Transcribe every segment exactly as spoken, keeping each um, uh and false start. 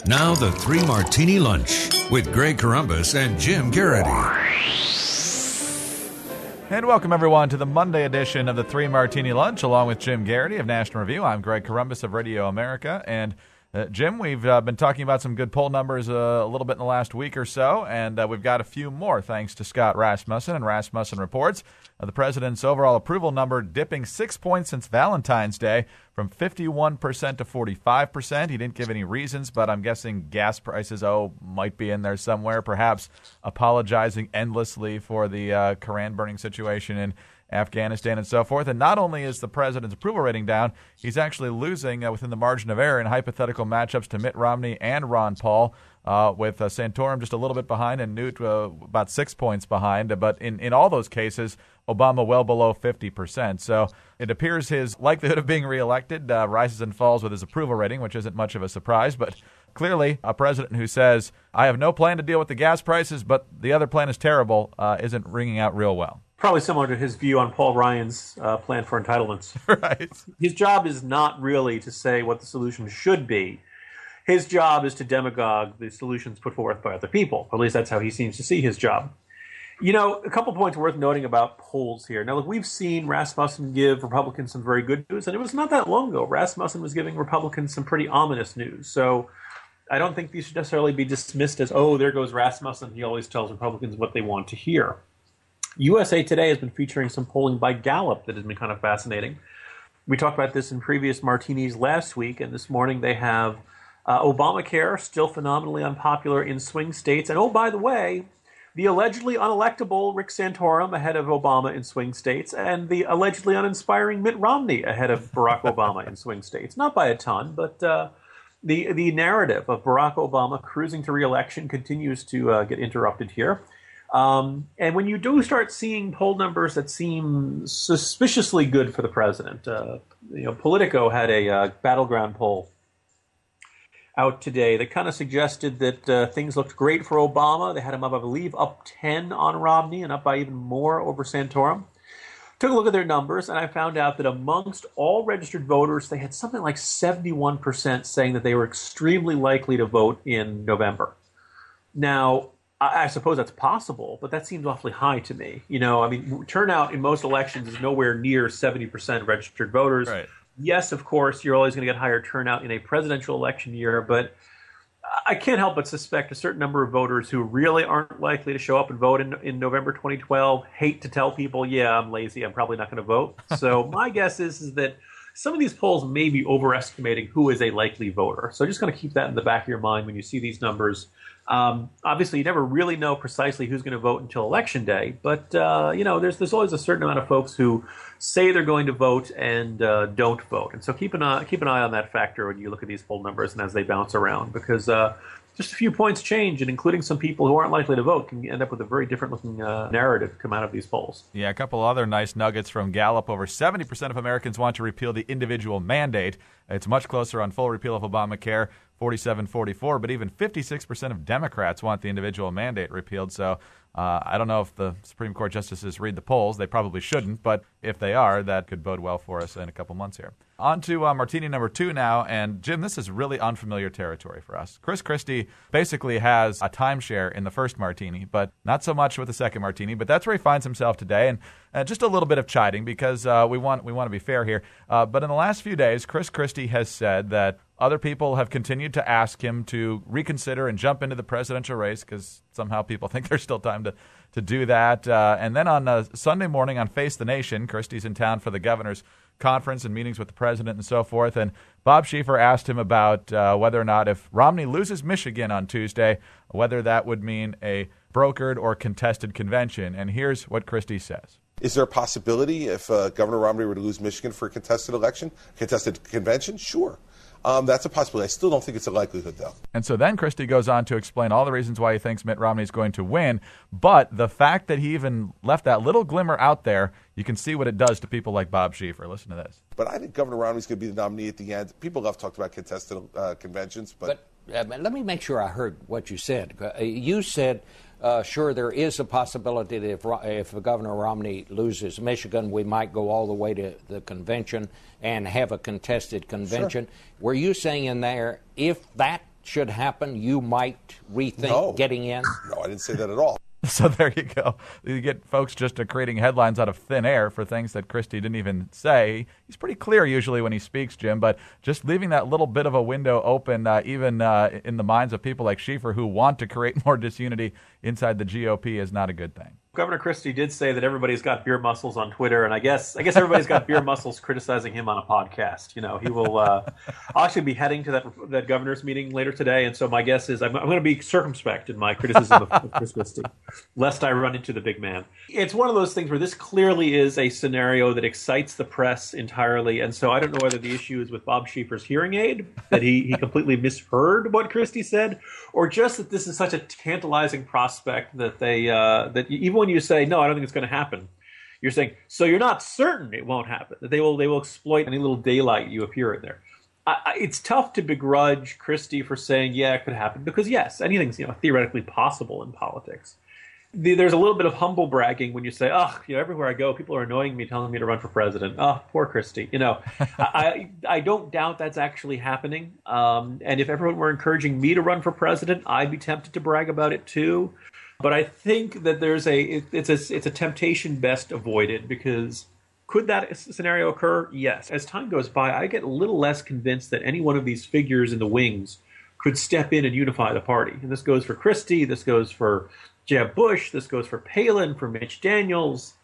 Now the Three Martini Lunch with Greg Corombos and Jim Garrity. And welcome, everyone, to the Monday edition of the Three Martini Lunch, along with Jim Garrity of National Review. I'm Greg Corombos of Radio America. And, uh, Jim, we've uh, been talking about some good poll numbers uh, a little bit in the last week or so, and uh, we've got a few more thanks to Scott Rasmussen and Rasmussen Reports. Uh, the president's overall approval number dipping six points since Valentine's Day, from fifty-one percent to forty-five percent. He didn't give any reasons, but I'm guessing gas prices, oh, might be in there somewhere, perhaps apologizing endlessly for the uh, Koran-burning situation in Afghanistan and so forth. And not only is the president's approval rating down, he's actually losing uh, within the margin of error in hypothetical matchups to Mitt Romney and Ron Paul, uh, with uh, Santorum just a little bit behind and Newt uh, about six points behind. But in, in all those cases, Obama well below fifty percent. So it appears his likelihood of being reelected uh, rises and falls with his approval rating, which isn't much of a surprise. But clearly, a president who says, I have no plan to deal with the gas prices, but the other plan is terrible, uh, isn't ringing out real well. Probably similar to his view on Paul Ryan's uh, plan for entitlements. Right. His job is not really to say what the solution should be. His job is to demagogue the solutions put forth by other people. At least that's how he seems to see his job. You know, a couple points worth noting about polls here. Now, look, we've seen Rasmussen give Republicans some very good news, and it was not that long ago. Rasmussen was giving Republicans some pretty ominous news. So I don't think these should necessarily be dismissed as, oh, there goes Rasmussen. He always tells Republicans what they want to hear. U S A Today has been featuring some polling by Gallup that has been kind of fascinating. We talked about this in previous martinis last week, and this morning they have uh, Obamacare still phenomenally unpopular in swing states. And oh, by the way, the allegedly unelectable Rick Santorum ahead of Obama in swing states, and the allegedly uninspiring Mitt Romney ahead of Barack Obama in swing states. Not by a ton, but uh, the the narrative of Barack Obama cruising to re-election continues to uh, get interrupted here. Um, and when you do start seeing poll numbers that seem suspiciously good for the president, uh, you know, Politico had a uh, battleground poll out today that kind of suggested that uh, things looked great for Obama. They had him up, I believe, up ten on Romney and up by even more over Santorum. Took a look at their numbers, and I found out that amongst all registered voters, they had something like seventy-one percent saying that they were extremely likely to vote in November. Now, I suppose that's possible, but that seems awfully high to me. You know, I mean, turnout in most elections is nowhere near seventy percent of registered voters. Right. Yes, of course, you're always going to get higher turnout in a presidential election year, but I can't help but suspect a certain number of voters who really aren't likely to show up and vote in, in November twenty twelve hate to tell people, yeah, I'm lazy, I'm probably not going to vote. So my guess is, is that some of these polls may be overestimating who is a likely voter. So just kind of keep that in the back of your mind when you see these numbers. Um, obviously, you never really know precisely who's going to vote until Election Day, but uh, you know, there's there's always a certain amount of folks who say they're going to vote and uh, don't vote, and so keep an eye keep an eye on that factor when you look at these poll numbers and as they bounce around, because uh, just a few points change, and including some people who aren't likely to vote can end up with a very different looking uh, narrative come out of these polls. Yeah, a couple other nice nuggets from Gallup. Over seventy percent of Americans want to repeal the individual mandate. It's much closer on full repeal of Obamacare, forty-seven forty-four, but even fifty-six percent of Democrats want the individual mandate repealed. So uh, I don't know if the Supreme Court justices read the polls. They probably shouldn't, but if they are, that could bode well for us in a couple months here. On to uh, Martini number two now, and Jim, this is really unfamiliar territory for us. Chris Christie basically has a timeshare in the first Martini, but not so much with the second Martini, but that's where he finds himself today, and uh, just a little bit of chiding because uh, we want we want to be fair here. Uh, but in the last few days, Chris Christie has said that other people have continued to ask him to reconsider and jump into the presidential race because somehow people think there's still time to, to do that. Uh, and then on uh, Sunday morning on Face the Nation, Christie's in town for the governor's conference and meetings with the president and so forth. And Bob Schieffer asked him about uh, whether or not if Romney loses Michigan on Tuesday, whether that would mean a brokered or contested convention. And here's what Christie says. Is there a possibility if uh, Governor Romney were to lose Michigan for a contested election, contested convention? Sure. Um, that's a possibility. I still don't think it's a likelihood, though. And so then Christie goes on to explain all the reasons why he thinks Mitt Romney is going to win. But the fact that he even left that little glimmer out there, you can see what it does to people like Bob Schieffer. Listen to this. But I think Governor Romney's going to be the nominee at the end. People love talking about contested uh, conventions. But, but uh, let me make sure I heard what you said. Uh, you said, uh, sure, there is a possibility that if, if Governor Romney loses Michigan, we might go all the way to the convention and have a contested convention. Sure. Were you saying in there, if that should happen, you might rethink No. getting in? No, I didn't say that at all. So there you go. You get folks just uh, creating headlines out of thin air for things that Christie didn't even say. He's pretty clear usually when he speaks, Jim, but just leaving that little bit of a window open, uh, even uh, in the minds of people like Schieffer who want to create more disunity inside the G O P, is not a good thing. Governor Christie did say that everybody's got beer muscles on Twitter, and I guess I guess everybody's got beer muscles criticizing him on a podcast. You know, he will. Uh, I'll actually be heading to that that governor's meeting later today, and so my guess is I'm, I'm going to be circumspect in my criticism of, of Chris Christie, lest I run into the big man. It's one of those things where this clearly is a scenario that excites the press entirely, and so I don't know whether the issue is with Bob Schieffer's hearing aid, that he he completely misheard what Christie said, or just that this is such a tantalizing prospect that they uh, that even when you say, no, I don't think it's going to happen, you're saying, so you're not certain it won't happen, that they will they will exploit any little daylight you appear in there. I, I, it's tough to begrudge Christie for saying, yeah, it could happen, because yes, anything's you know theoretically possible in politics. The, there's a little bit of humble bragging when you say, oh, you know, everywhere I go, people are annoying me, telling me to run for president. Oh, poor Christie. You know, I I don't doubt that's actually happening. Um, and if everyone were encouraging me to run for president, I'd be tempted to brag about it too. But I think that there's a it, it's a it's a temptation best avoided, because could that scenario occur? Yes. As time goes by, I get a little less convinced that any one of these figures in the wings could step in and unify the party. And this goes for Christie. This goes for Jeb Bush. This goes for Palin, for Mitch Daniels.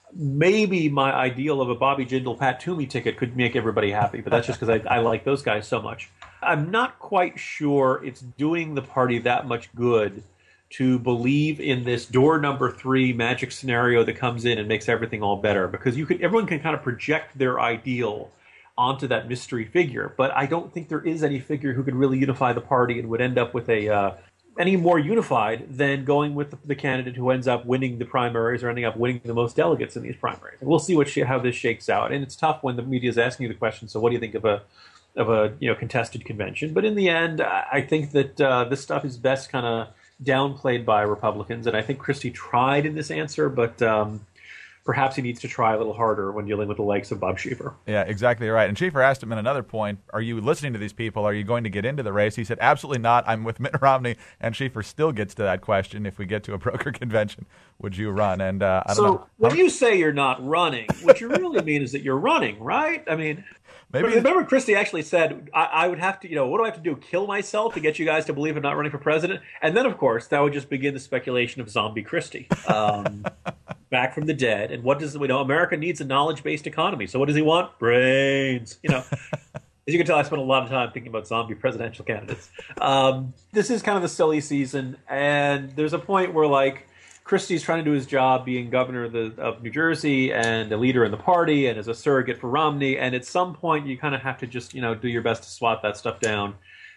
Maybe my ideal of a Bobby Jindal, Pat Toomey ticket could make everybody happy, but that's just because I, I like those guys so much. I'm not quite sure it's doing the party that much good to believe in this door number three magic scenario that comes in and makes everything all better, because you could everyone can kind of project their ideal onto that mystery figure, but I don't think there is any figure who could really unify the party and would end up with a uh, any more unified than going with the, the candidate who ends up winning the primaries or ending up winning the most delegates in these primaries. And we'll see what sh- how this shakes out. And it's tough when the media is asking you the question, so what do you think of a of a you know contested convention? But in the end, I think that uh, this stuff is best kind of downplayed by Republicans, and I think Christie tried in this answer, but um, perhaps he needs to try a little harder when dealing with the likes of Bob Schieffer. Yeah, exactly right. And Schieffer asked him at another point, are you listening to these people? Are you going to get into the race? He said, absolutely not. I'm with Mitt Romney. And Schieffer still gets to that question. If we get to a broker convention, would you run? And uh, I don't so know. So when you say you're not running, what you really mean is that you're running, right? I mean, maybe. Remember Christie actually said, I, I would have to, you know, what do I have to do? Kill myself to get you guys to believe I'm not running for president? And then, of course, that would just begin the speculation of zombie Christie. Um, back from the dead. And what does we know? America needs a knowledge-based economy. So what does he want? Brains. You know, as you can tell, I spent a lot of time thinking about zombie presidential candidates. Um, this is kind of the silly season, and there's a point where, like, Christie's trying to do his job being governor of, the, of New Jersey and a leader in the party and as a surrogate for Romney. And at some point, you kind of have to just, you know, do your best to swat that stuff down.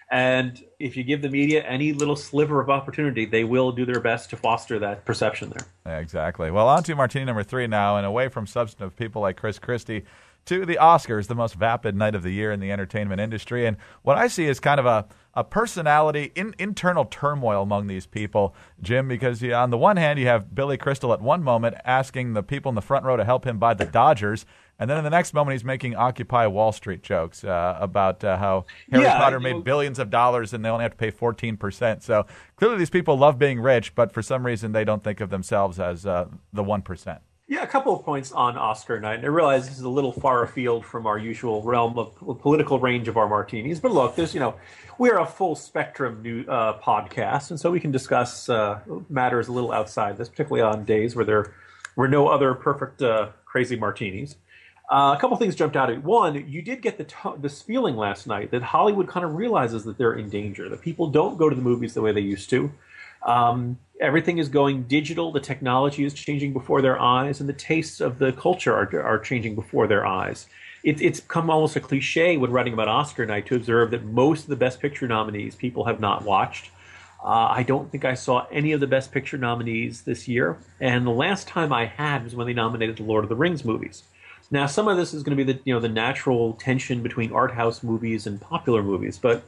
And if you give the media any little sliver of opportunity, they will do their best to foster that perception there. Yeah, exactly. Well, on to Martini number three now, and away from substantive people like Chris Christie to the Oscars, the most vapid night of the year in the entertainment industry. And what I see is kind of a, a personality, in, internal turmoil among these people, Jim, because you, on the one hand, you have Billy Crystal at one moment asking the people in the front row to help him buy the Dodgers, and then in the next moment, he's making Occupy Wall Street jokes uh, about uh, how Harry yeah, Potter you made know, billions of dollars and they only have to pay fourteen percent. So clearly these people love being rich, but for some reason they don't think of themselves as uh, the one percent. Yeah, a couple of points on Oscar night. And I realize this is a little far afield from our usual realm of political range of our martinis. But look, there's, you know, we're a full spectrum new uh, podcast, and so we can discuss uh, matters a little outside this, particularly on days where there were no other perfect uh, crazy martinis. Uh, a couple things jumped out at me. One, you did get the t- this feeling last night that Hollywood kind of realizes that they're in danger, that people don't go to the movies the way they used to. Um, everything is going digital. The technology is changing before their eyes, and the tastes of the culture are, are changing before their eyes. It, it's become almost a cliche when writing about Oscar night to observe that most of the Best Picture nominees people have not watched. Uh, I don't think I saw any of the Best Picture nominees this year, and the last time I had was when they nominated the Lord of the Rings movies. Now, some of this is going to be the you know the natural tension between art house movies and popular movies, but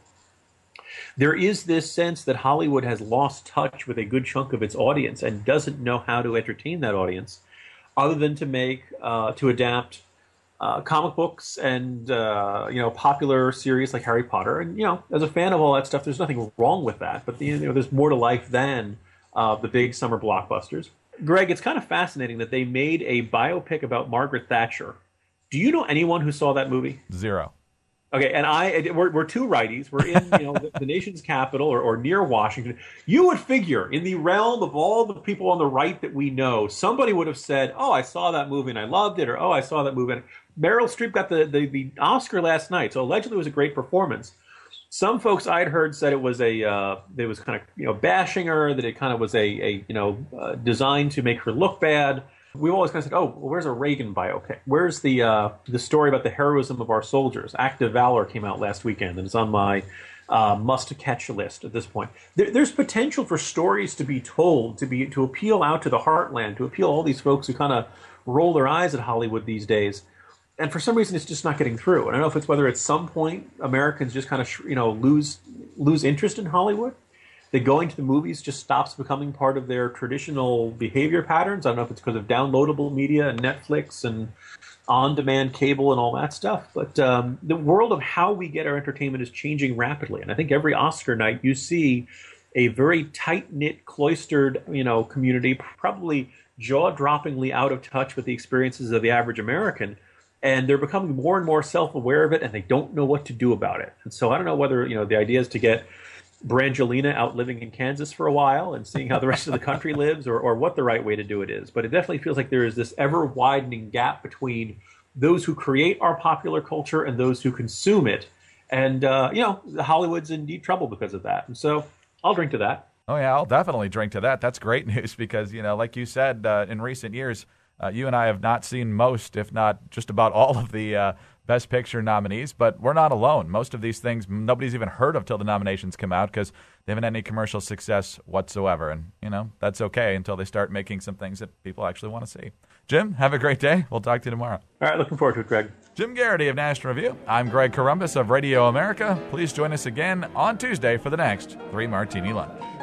there is this sense that Hollywood has lost touch with a good chunk of its audience and doesn't know how to entertain that audience, other than to make uh, to adapt uh, comic books and uh, you know popular series like Harry Potter. And you know, as a fan of all that stuff, there's nothing wrong with that. But you know, there's more to life than uh, the big summer blockbusters. Greg, it's kind of fascinating that they made a biopic about Margaret Thatcher. Do you know anyone who saw that movie? Zero. Okay, and I we're, we're two righties. We're in you know the, the nation's capital or, or near Washington. You would figure in the realm of all the people on the right that we know, somebody would have said, "Oh, I saw that movie and I loved it," or "Oh, I saw that movie." And Meryl Streep got the, the, the Oscar last night, so allegedly it was a great performance. Some folks I'd heard said it was a uh, it was kind of you know bashing her, that it kind of was a, a you know uh, designed to make her look bad. We've always kind of said, oh, well, where's a Reagan biopic? Where's the uh, the story about the heroism of our soldiers? Act of Valor came out last weekend, and it's on my uh, must-catch list at this point. There, there's potential for stories to be told, to be to appeal out to the heartland, to appeal all these folks who kind of roll their eyes at Hollywood these days. And for some reason, it's just not getting through. And I don't know if it's whether at some point Americans just kind of you know lose lose interest in Hollywood. That going to the movies just stops becoming part of their traditional behavior patterns. I don't know if it's because of downloadable media and Netflix and on-demand cable and all that stuff. But um, the world of how we get our entertainment is changing rapidly. And I think every Oscar night you see a very tight-knit, cloistered, you know, community, probably jaw-droppingly out of touch with the experiences of the average American. And they're becoming more and more self-aware of it, and they don't know what to do about it. And so I don't know whether, you know, the idea is to get Brangelina out living in Kansas for a while and seeing how the rest of the country lives, or, or what the right way to do it is. But it definitely feels like there is this ever-widening gap between those who create our popular culture and those who consume it. And, uh, you know, Hollywood's in deep trouble because of that. And so I'll drink to that. Oh, yeah, I'll definitely drink to that. That's great news because, you know, like you said, uh, in recent years, uh, you and I have not seen most, if not just about all of the uh, Best Picture nominees, but we're not alone. Most of these things nobody's even heard of till the nominations come out because they haven't had any commercial success whatsoever. And, you know, that's okay until they start making some things that people actually want to see. Jim, have a great day. We'll talk to you tomorrow. All right, looking forward to it, Greg. Jim Garrity of National Review. I'm Greg Corombos of Radio America. Please join us again on Tuesday for the next Three Martini Lunch.